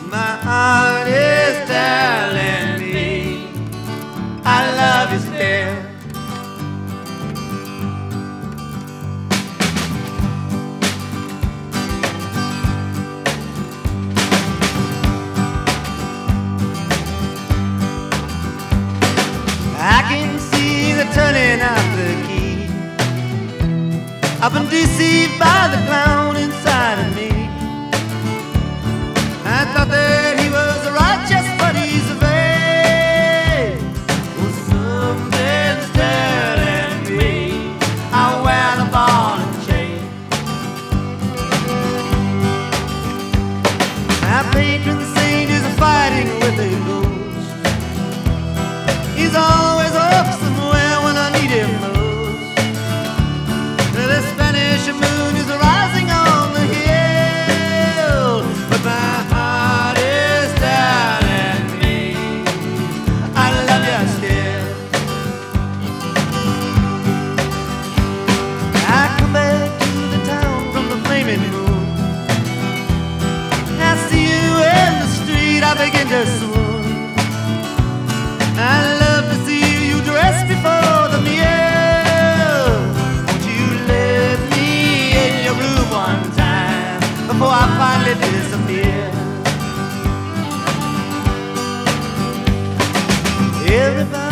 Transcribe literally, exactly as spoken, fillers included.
My heart is telling me I love you still. I can see the turning of the key. I've been deceived by the clown inside of me. I thought that he was righteous, but he's a fake. Well, something's telling me I'll wear the ball and chain. My patron saint is fighting with a ghost. He's always up somewhere when I need him most. The Spanish moon is rising on the hill, but my heart is telling me I love you still. I come back to the town from the flaming moon. I see you in the street, I begin to swoon. I love to see you dressed before the meal. Won't you let me in your room one time before I finally disappear? Everybody